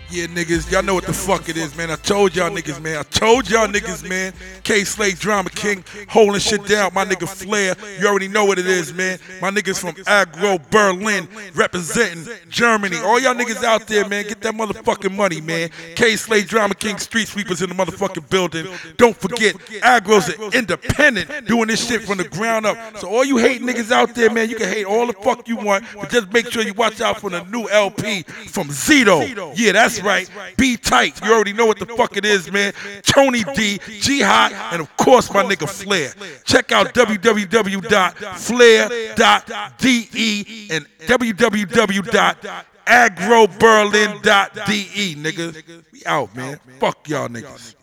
Yeah, niggas, y'all know what the fuck it is, man. I told y'all niggas, man. K-Slay, Drama King, holding shit down. My nigga Flair, you already know what it is, man. My niggas from Agro, Berlin, representing Germany. All y'all niggas out there, man, get that motherfucking money, man. K-Slay, Drama King, Street Sweepers in the motherfucking building. Don't forget, Agro's an independent, doing this shit from the ground up. So all you hate niggas out there, man, you can hate all the fuck you want, but just make sure you watch out for the new LP from Zito. Yeah, that's right. Be tight. You already know what the fuck it is, man. Tony D, Jihad, and of course my nigga Flair. Check out www.flair.de and www.agroberlin.de, nigga. We out, man. Fuck y'all niggas.